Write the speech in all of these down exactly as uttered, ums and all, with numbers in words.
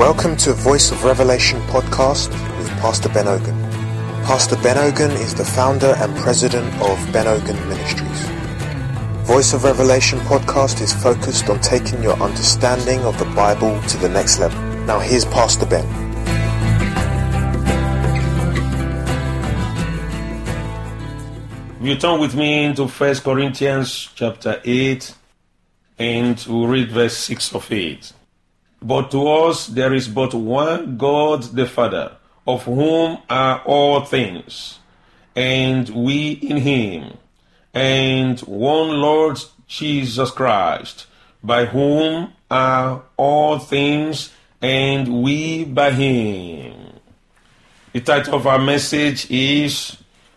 Welcome to Voice of Revelation podcast with Pastor Ben Ogun. Pastor Ben Ogun is the founder and president of Ben Ogun Ministries. Voice of Revelation podcast is focused on taking your understanding of the Bible to the next level. Now here's Pastor Ben. You turn with me into First Corinthians chapter eight, and we'll read verse six of it. But to us there is but one God the Father, of whom are all things, and we in him, and one Lord Jesus Christ, by whom are all things, and we by him. The title of our message is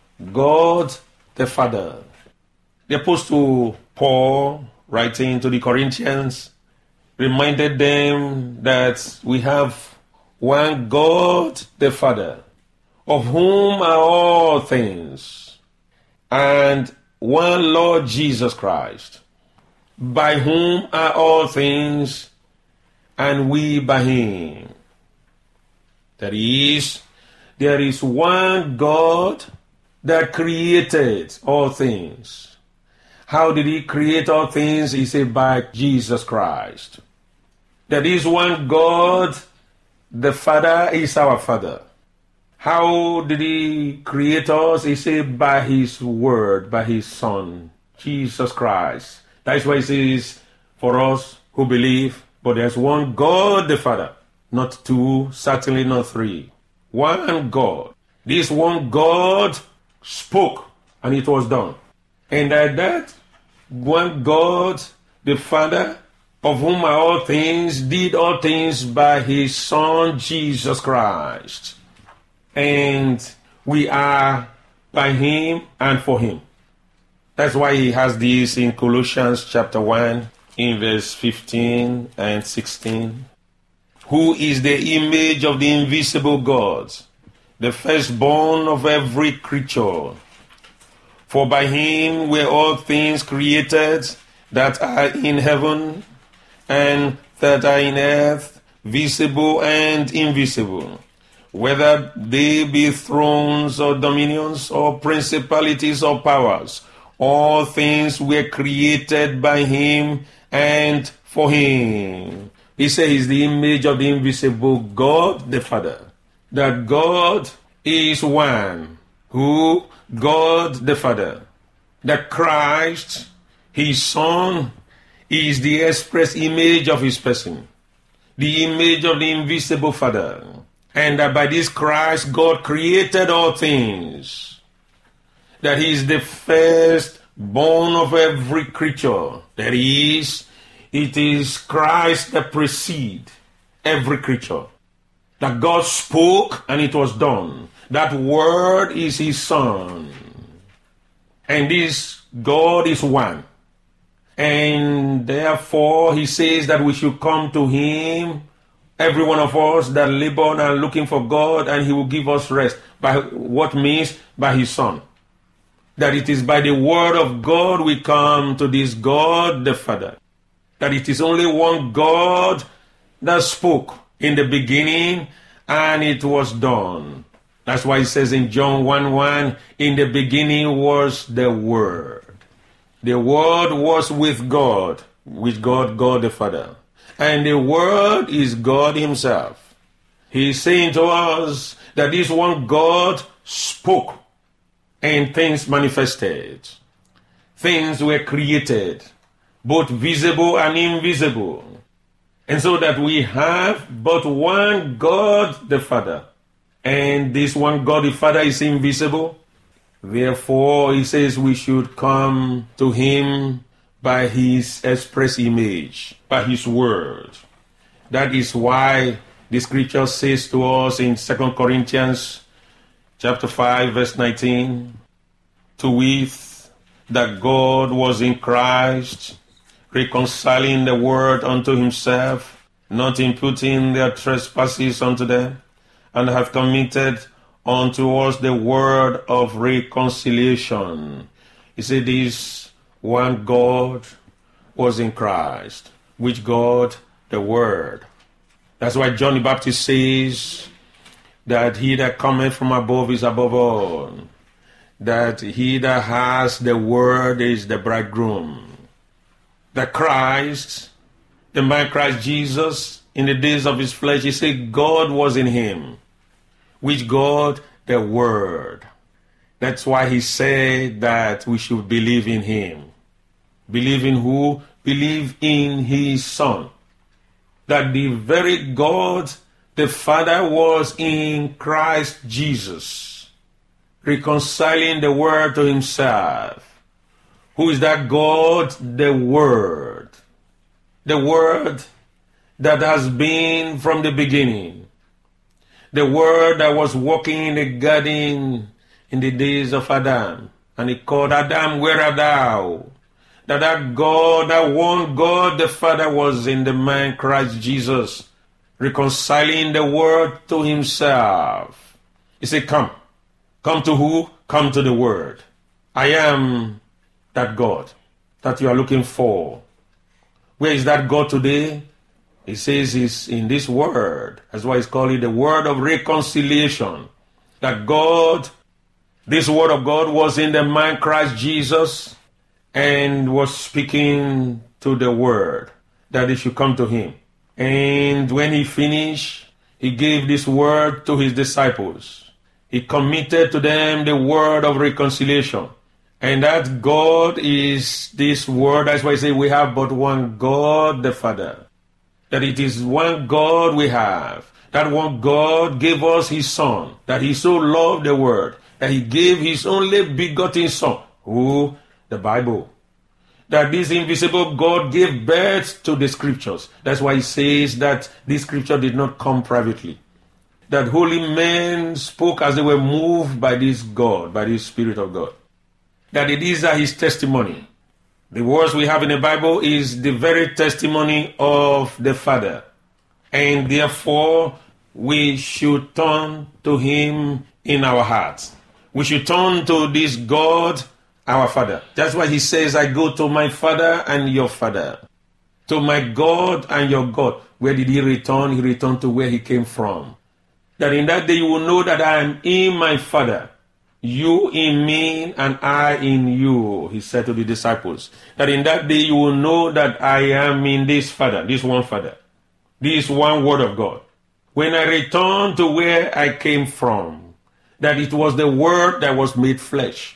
God the Father. The Apostle Paul, writing to the Corinthians, reminded them that we have one God the Father, of whom are all things, and one Lord Jesus Christ, by whom are all things, and we by him. That is, there is one God that created all things. How did he create all things? He said, by Jesus Christ. There is one God, the Father is our Father. How did he create us? He said, by his word, by his Son, Jesus Christ. That's why he says, for us who believe, but there's one God, the Father. Not two, certainly not three. One God. This one God spoke, and it was done. And at that, one God, the Father, of whom are all things, did all things by his Son, Jesus Christ. And we are by him and for him. That's why he has this in Colossians chapter one, in verse fifteen and sixteen. Who is the image of the invisible God, the firstborn of every creature? For by him were all things created that are in heaven and that are in earth, visible and invisible, whether they be thrones or dominions or principalities or powers. All things were created by him and for him. He says he's the image of the invisible God, the Father. That God is one. Who? God the Father. That Christ, his Son, is the express image of his person, the image of the invisible Father. And that by this Christ, God created all things. That he is the firstborn of every creature. That is, it is Christ that precedes every creature. That God spoke and it was done. That word is his Son. And this God is one. And therefore he says that we should come to him, every one of us that labor and are looking for God, and he will give us rest. By what means? By his Son. That it is by the word of God we come to this God the Father. That it is only one God that spoke in the beginning, and it was done. That's why it says in John one one, in the beginning was the Word. The Word was with God, with God, God the Father. And the Word is God himself. He is saying to us that this one God spoke and things manifested. Things were created, both visible and invisible. And so that we have but one God the Father. And this one God the Father is invisible. Therefore, he says we should come to him by his express image, by his word. That is why the scripture says to us in Second Corinthians chapter five, verse nineteen, to wit, that God was in Christ, reconciling the world unto himself, not imputing their trespasses unto them, and hath committed unto us the word of reconciliation. He said this one God was in Christ, which God, the Word. That's why John the Baptist says that he that cometh from above is above all. That he that has the word is the bridegroom. That Christ, the man Christ Jesus, in the days of his flesh, he said God was in him. Which God? The Word. That's why he said that we should believe in him. Believe in who? Believe in his Son. That the very God, the Father, was in Christ Jesus, reconciling the world to himself. Who is that God? The Word. The Word that has been from the beginning. The Word that was walking in the garden in the days of Adam. And he called Adam, where art thou? That that God, that one God the Father was in the man Christ Jesus, reconciling the world to himself. He said, come. Come to who? Come to the Word. I am that God that you are looking for. Where is that God today? He says he's in this Word. That's why he's called it the Word of reconciliation. That God, this Word of God was in the man Christ Jesus and was speaking to the Word that he should come to him. And when he finished, he gave this Word to his disciples. He committed to them the Word of reconciliation. And that God is this Word. That's why I say we have but one God, the Father. That it is one God we have. That one God gave us his Son. That he so loved the world. That he gave his only begotten Son. Who? The Bible. That this invisible God gave birth to the Scriptures. That's why he says that this Scripture did not come privately. That holy men spoke as they were moved by this God, by this Spirit of God. That it is his testimony. The words we have in the Bible is the very testimony of the Father. And therefore, we should turn to him in our hearts. We should turn to this God, our Father. That's why he says, I go to my Father and your Father. To my God and your God. Where did he return? He returned to where he came from. That in that day you will know that I am in my Father. You in me and I in you, he said to the disciples. That in that day you will know that I am in this Father, this one Father, this one Word of God. When I return to where I came from, that it was the Word that was made flesh.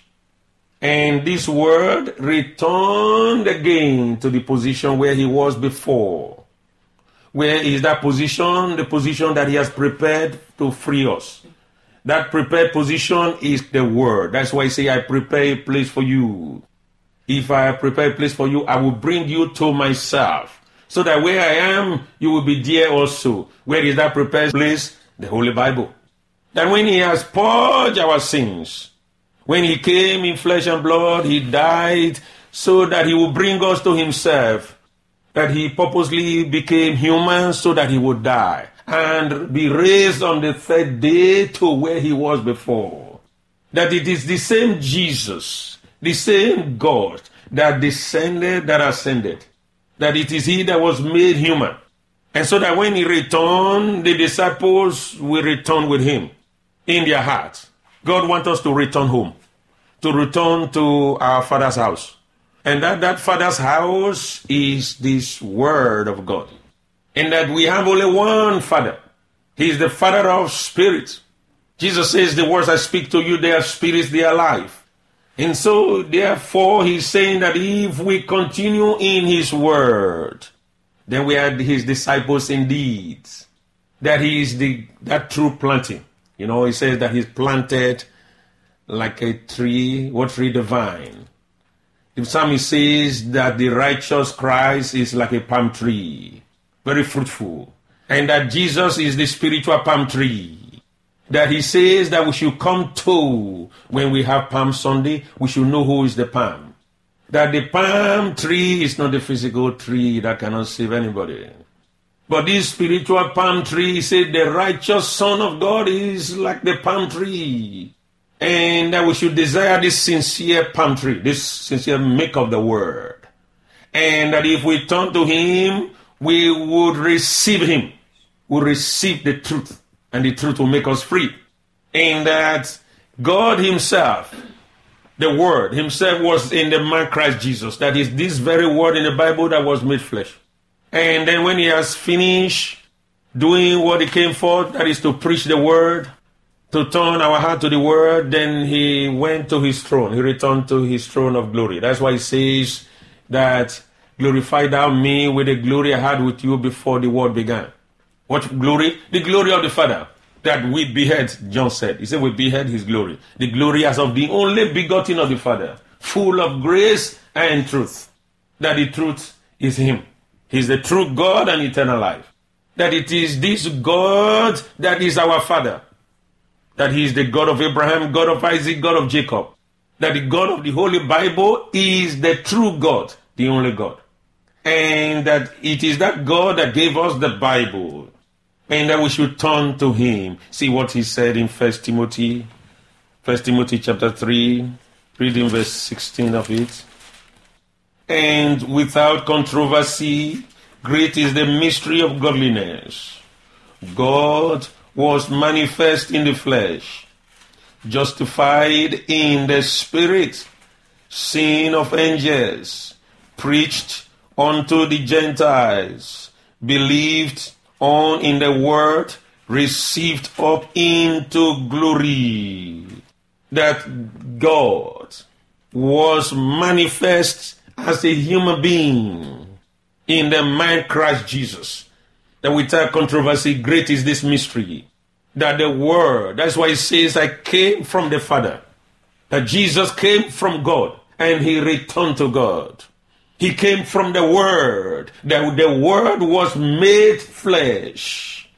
And this Word returned again to the position where he was before. Where is that position? The position that he has prepared to free us. That prepared position is the Word. That's why I say, I prepare a place for you. If I prepare a place for you, I will bring you to myself. So that where I am, you will be there also. Where is that prepared place? The Holy Bible. That when he has purged our sins, when he came in flesh and blood, he died so that he will bring us to himself. That he purposely became human so that he would die. And be raised on the third day to where he was before. That it is the same Jesus, the same God that descended, that ascended. That it is he that was made human. And so that when he returned, the disciples will return with him in their hearts. God wants us to return home. To return to our Father's house. And that, that Father's house is this Word of God. And that we have only one Father. He is the Father of spirits. Jesus says, the words I speak to you, they are spirits, they are life. And so, therefore, he's saying that if we continue in his word, then we are his disciples indeed. That he is the that true planting. You know, he says that he's planted like a tree. What tree? The vine. The psalmist says that the righteous Christ is like a palm tree. Very fruitful. And that Jesus is the spiritual palm tree. That he says that we should come to when we have Palm Sunday, we should know who is the palm. That the palm tree is not a physical tree that cannot save anybody. But this spiritual palm tree, he said the righteous Son of God is like the palm tree. And that we should desire this sincere palm tree, this sincere make of the word. And that if we turn to him, we would receive him. will receive the truth, and the truth will make us free. And that God himself, the Word himself, was in the man Christ Jesus. That is this very word in the Bible that was made flesh. And then when he has finished doing what he came for, that is to preach the word, to turn our heart to the word, then he went to his throne. He returned to his throne of glory. That's why he says that, glorify thou me with the glory I had with you before the world began. What glory? The glory of the Father, that we beheld, John said. He said we beheld his glory. The glory as of the only begotten of the Father, full of grace and truth. That the truth is him. He's the true God and eternal life. That it is this God that is our Father. That he is the God of Abraham, God of Isaac, God of Jacob. That the God of the Holy Bible is the true God, the only God. And that it is that God that gave us the Bible. And that we should turn to him. See what he said in First Timothy. First Timothy chapter three, reading verse sixteen of it. And without controversy, great is the mystery of godliness. God was manifest in the flesh, justified in the spirit, seen of angels, preached unto the Gentiles, believed on in the word, received up into glory. That God was manifest as a human being in the man Christ Jesus. That without controversy, great is this mystery. That the word, that's why it says, I came from the Father. That Jesus came from God and he returned to God. He came from the Word. That the Word was made flesh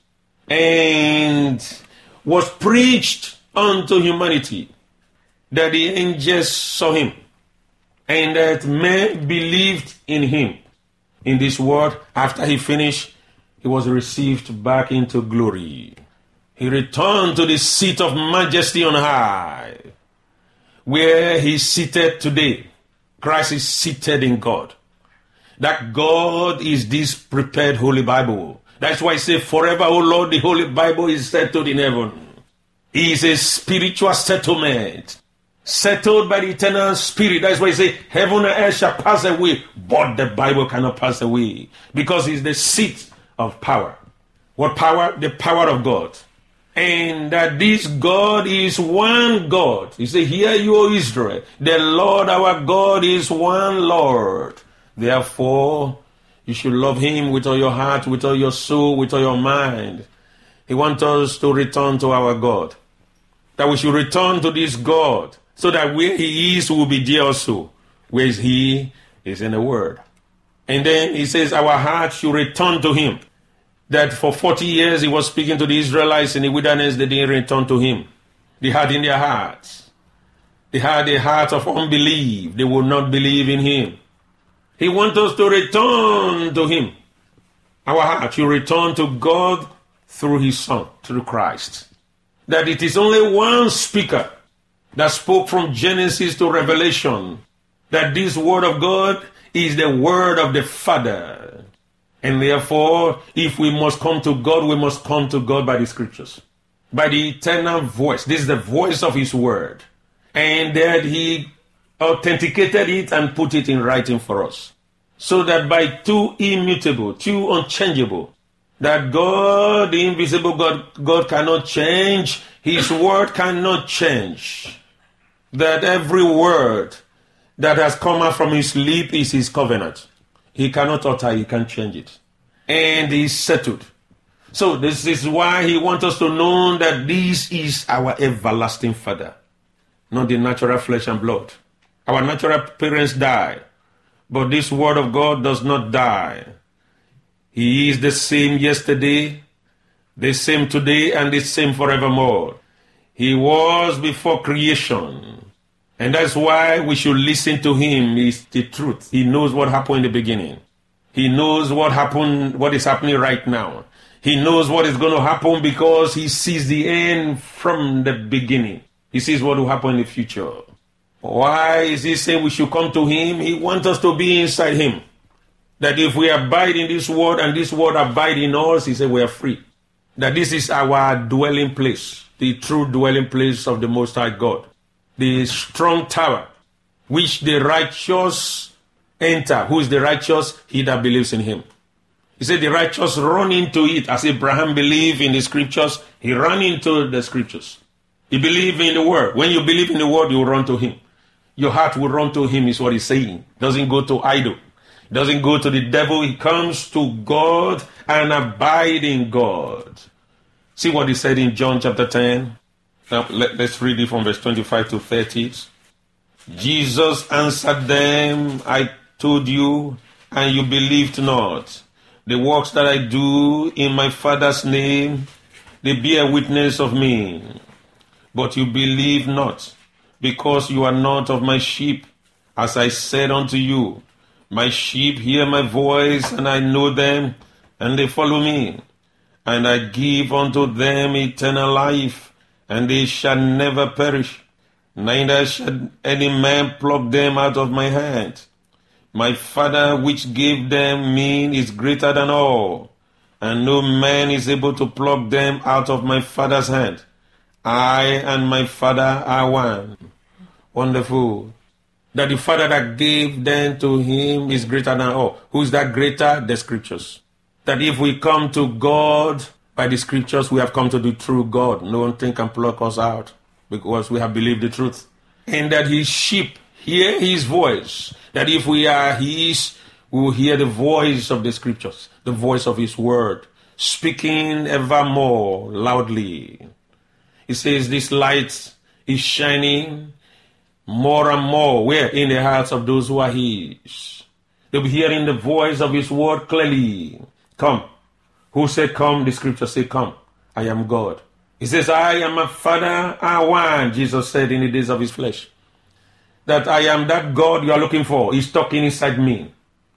and was preached unto humanity. That the angels saw him and that men believed in him. In this word, after he finished, he was received back into glory. He returned to the seat of majesty on high, where he is seated today. Christ is seated in God. That God is this prepared Holy Bible. That's why I say, forever, O Lord, the Holy Bible is settled in heaven. It is a spiritual settlement, settled by the eternal Spirit. That's why I say, heaven and earth shall pass away, but the Bible cannot pass away, because it's the seat of power. What power? The power of God. And that this God is one God. He said, hear you, O Israel, the Lord our God is one Lord. Therefore, you should love him with all your heart, with all your soul, with all your mind. He wants us to return to our God. That we should return to this God, so that where he is, we will be there also. Where is he? Is in the Word. And then he says our heart should return to him. That for forty years he was speaking to the Israelites in the wilderness, they didn't return to him. They had in their hearts. They had a heart of unbelief. They would not believe in him. He wants us to return to him. Our heart should return to God through his Son, through Christ. That it is only one speaker that spoke from Genesis to Revelation. That this word of God is the word of the Father. And therefore, if we must come to God, we must come to God by the scriptures. By the eternal voice. This is the voice of his word. And that he authenticated it and put it in writing for us. So that by two immutable, two unchangeable, that God, the invisible God, God cannot change. His word cannot change. That every word that has come out from his lip is his covenant. He cannot alter, he can't change it. And he's settled. So this is why he wants us to know that this is our everlasting Father. Not the natural flesh and blood. Our natural parents die. But this word of God does not die. He is the same yesterday, the same today, and the same forevermore. He was before creation. And that's why we should listen to him. It's the truth. He knows what happened in the beginning. He knows what happened, what is happening right now. He knows what is going to happen because he sees the end from the beginning. He sees what will happen in the future. Why is he saying we should come to him? He wants us to be inside him. That if we abide in this word and this word abide in us, he said we are free. that this is our dwelling place, the true dwelling place of the Most High God, the strong tower, which the righteous enter. Who is the righteous? He that believes in him. He said the righteous run into it, as Abraham believed in the scriptures. He ran into the scriptures. He believed in the word. When you believe in the word, you run to him. Your heart will run to him, is what he's saying. Doesn't go to idol. Doesn't go to the devil. He comes to God and abide in God. See what he said in John chapter ten. Now let, let's read it from verse twenty-five to thirty. Jesus answered them, I told you, and you believed not. The works that I do in my Father's name, they bear witness of me. But you believe not, because you are not of my sheep. As I said unto you, my sheep hear my voice, and I know them, and they follow me. And I give unto them eternal life, and they shall never perish, neither shall any man pluck them out of my hand. My Father which gave them me is greater than all, and no man is able to pluck them out of my Father's hand. I and my Father are one. Wonderful. That the Father that gave them to him is greater than all. Who is that greater? The scriptures. That if we come to God by the scriptures, we have come to the true God. No one thing can pluck us out, because we have believed the truth. And that his sheep hear his voice. That if we are his, we will hear the voice of the scriptures, the voice of his word, speaking evermore loudly. He says this light is shining more and more. Where? In the hearts of those who are his. They'll be hearing the voice of his word clearly. Come. Who said come? The scripture said come. I am God. He says, I am my Father are one. Jesus said in the days of his flesh. That I am that God you are looking for. He's talking inside me.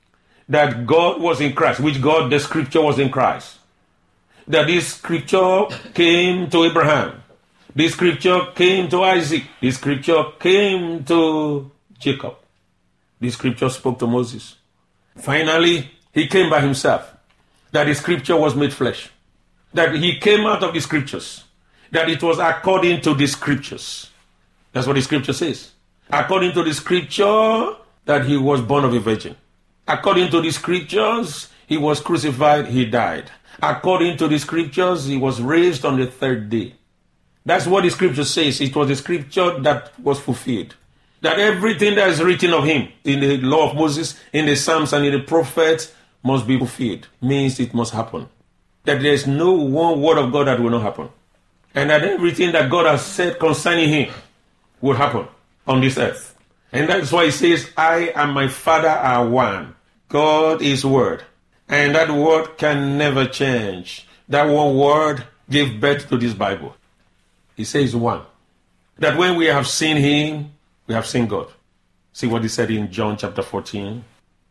That God was in Christ. Which God? The scripture was in Christ. That this scripture came to Abraham. This scripture came to Isaac. This scripture came to Jacob. This scripture spoke to Moses. Finally, he came by himself. That the scripture was made flesh. That he came out of the scriptures. That it was according to the scriptures. That's what the scripture says. According to the scripture, that he was born of a virgin. According to the scriptures, he was crucified, he died. According to the scriptures, he was raised on the third day. That's what the scripture says. It was the scripture that was fulfilled. That everything that is written of him in the law of Moses, in the Psalms, and in the prophets must be fulfilled. Means it must happen. That there is no one word of God that will not happen. And that everything that God has said concerning him will happen on this earth. And that's why he says, I and my Father are one. God is word. And that word can never change. That one word gave birth to this Bible. He says one. That when we have seen him, we have seen God. See what he said in John chapter fourteen,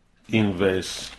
in verse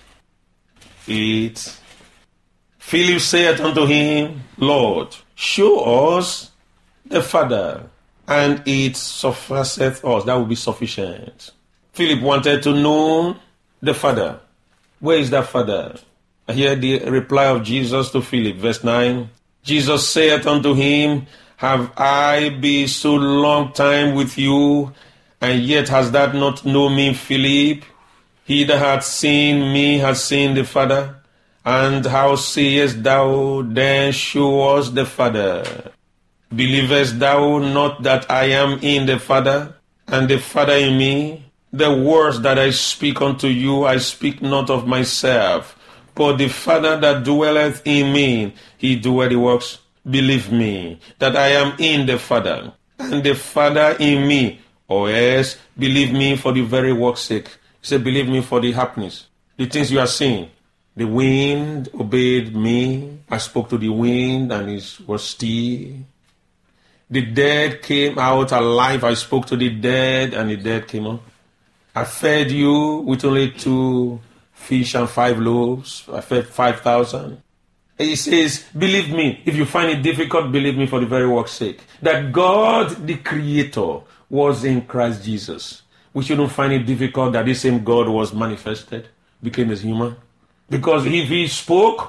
eight. Philip said unto him, Lord, show us the Father, and it sufficeth us. That will be sufficient. Philip wanted to know the Father. Where is that Father? Hear the reply of Jesus to Philip, verse nine. Jesus saith unto him, Have I been so long time with you, and yet hast thou not known me, Philip? He that hath seen me hath seen the Father. And how sayest thou then, show us the Father? Believest thou not that I am in the Father, and the Father in me? The words that I speak unto you, I speak not of myself, but the Father that dwelleth in me, he doeth the works. Believe me, that I am in the Father, and the Father in me, or else believe me for the very work's sake. He said, believe me for the happenings, the things you are seeing. The wind obeyed me. I spoke to the wind, and it was still. The dead came out alive. I spoke to the dead, and the dead came out. I fed you with only two fish and five loaves. I fed five thousand. He says, believe me. If you find it difficult, believe me for the very work's sake. That God, the Creator, was in Christ Jesus. We shouldn't find it difficult that this same God was manifested, became a human. Because if he spoke,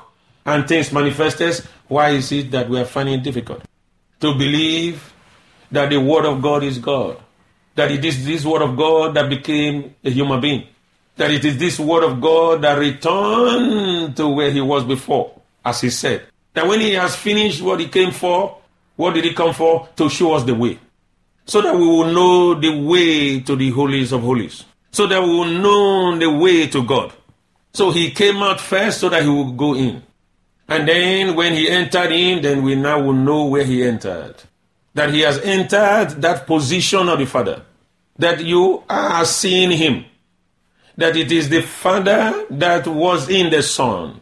and things manifested, why is it that we are finding it difficult to believe that the Word of God is God? That it is this Word of God that became a human being? That it is this Word of God that returned to where he was before, as he said. That when he has finished what he came for, what did he come for? To show us the way. So that we will know the way to the holies of holies. So that we will know the way to God. So he came out first so that he would go in. And then when he entered in, then we now will know where he entered. That he has entered that position of the Father. That you are seeing him. That it is the Father that was in the Son.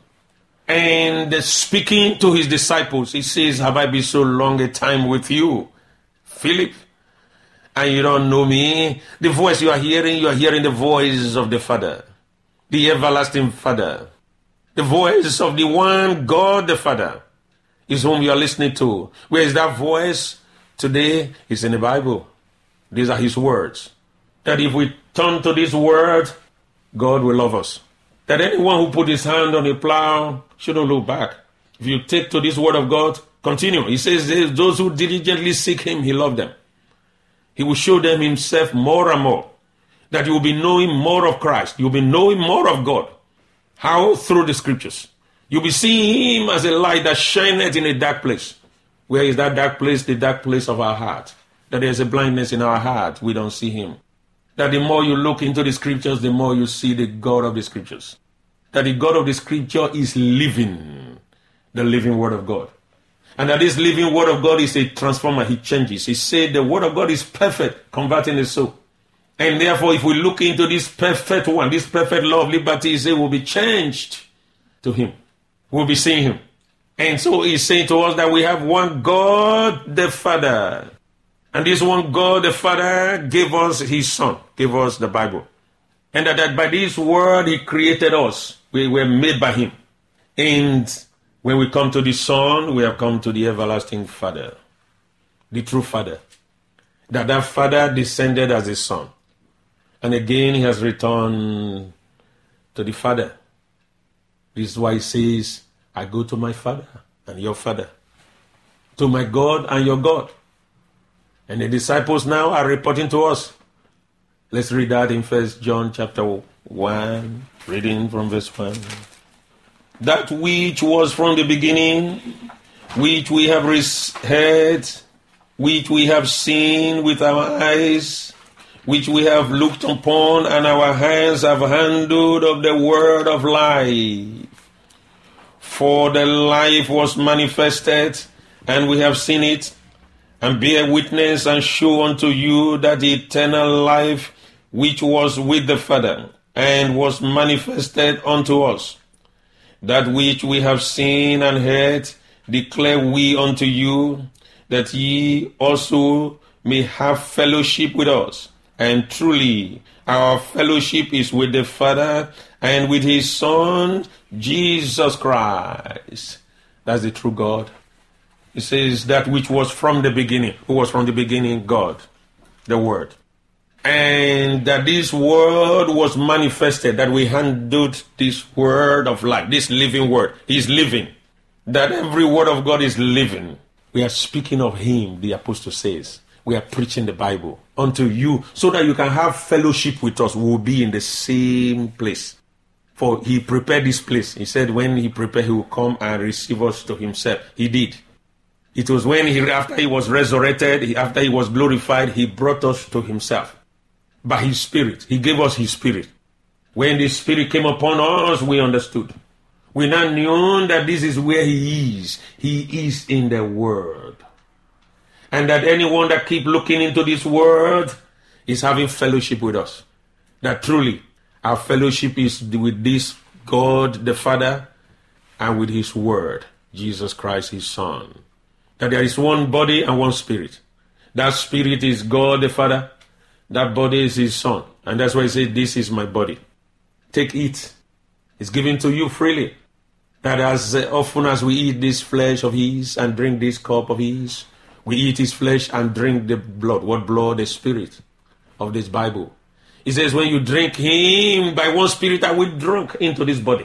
And speaking to his disciples, he says, have I been so long a time with you, Philip? And you don't know me? The voice you are hearing, you are hearing the voice of the Father. The everlasting Father. The voice of the one God the Father is whom you are listening to. Where is that voice? Today, it's in the Bible. These are his words. That if we turn to this word, God will love us. That anyone who put his hand on a plow shouldn't look back. If you take to this word of God, continue. He says, those who diligently seek him, he loves them. He will show them himself more and more. That you will be knowing more of Christ. You will be knowing more of God. How? Through the scriptures. You'll be seeing him as a light that shineth in a dark place. Where is that dark place? The dark place of our heart. That there's a blindness in our heart. We don't see him. That the more you look into the scriptures, the more you see the God of the scriptures. That the God of the scripture is living. The living word of God. And that this living word of God is a transformer. He changes. He said the word of God is perfect, converting the soul. And therefore, if we look into this perfect one, this perfect law of liberty, he said will be changed to him. We'll be seeing him. And so he's saying to us that we have one God the Father. And this one God the Father gave us his Son, gave us the Bible. And that, that by this word he created us. We were made by him. And when we come to the Son, we have come to the everlasting Father. The true Father. That that Father descended as a Son. And again he has returned to the Father. This is why he says, I go to my Father and your Father. To my God and your God. And the disciples now are reporting to us. Let's read that in First John chapter one, reading from verse one. That which was from the beginning, which we have heard, which we have seen with our eyes, which we have looked upon, and our hands have handled of the word of life. For the life was manifested, and we have seen it, and bear witness and show unto you that the eternal life which was with the Father, and was manifested unto us. That which we have seen and heard declare we unto you, that ye also may have fellowship with us. And truly, our fellowship is with the Father and with his Son, Jesus Christ. That's the true God. It says that which was from the beginning. Who was from the beginning? God, the Word. And that this Word was manifested, that we handled this Word of life, this living Word. He's living. That every Word of God is living. We are speaking of him, the apostle says. We are preaching the Bible unto you so that you can have fellowship with us. We will be in the same place. For he prepared this place. He said when he prepared, he will come and receive us to himself. He did. It was when he, after he was resurrected, he, after he was glorified, he brought us to himself. By his Spirit. He gave us his Spirit. When the Spirit came upon us, we understood. We now knew that this is where he is. He is in the Word. And that anyone that keep looking into this Word is having fellowship with us. That truly, our fellowship is with this God the Father and with his Word, Jesus Christ his Son. That there is one body and one Spirit. That Spirit is God the Father. That body is his Son. And that's why he said, this is my body. Take it. It's given to you freely. That as often as we eat this flesh of his and drink this cup of his, we eat his flesh and drink the blood. What blood? The Spirit of this Bible. He says, when you drink him, by one Spirit I will drink into this body.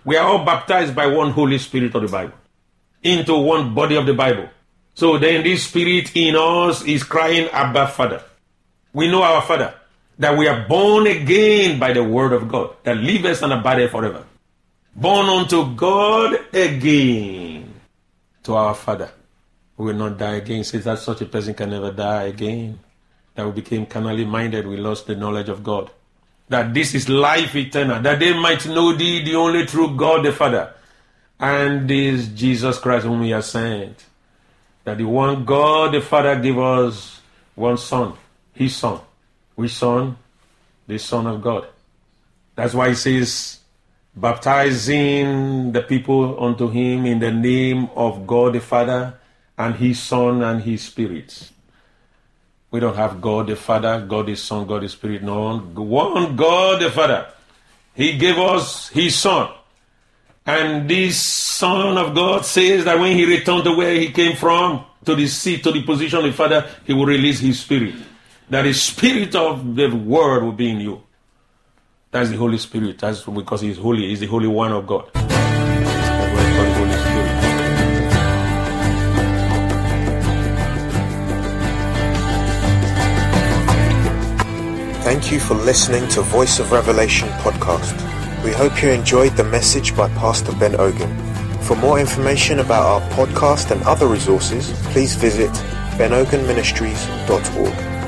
We are all baptized by one Holy Spirit of the Bible into one body of the Bible. So then this Spirit in us is crying, Abba, Father. We know our Father, that we are born again by the word of God, that liveth and abideth forever. Born unto God again, to our Father, who will not die again. Says that such a person can never die again. That we became carnally minded, we lost the knowledge of God. That this is life eternal, that they might know thee, the only true God, the Father, and this Jesus Christ whom he has sent. That the one God, the Father, gave us one Son, his Son. Which Son? The Son of God. That's why he says, baptizing the people unto him in the name of God the Father and his Son and his Spirit. We don't have God the Father, God the Son, God the Spirit. No, one God the Father. He gave us his Son. And this Son of God says that when he returned to where he came from, to the seat, to the position of the Father, he will release his Spirit. That the Spirit of the Word will be in you. That's the Holy Spirit. That's because he's holy. He's the Holy One of God. That's why it's called the Holy Spirit. Thank you for listening to Voice of Revelation podcast. We hope you enjoyed the message by Pastor Ben Ogun. For more information about our podcast and other resources, please visit ben ogun ministries dot org.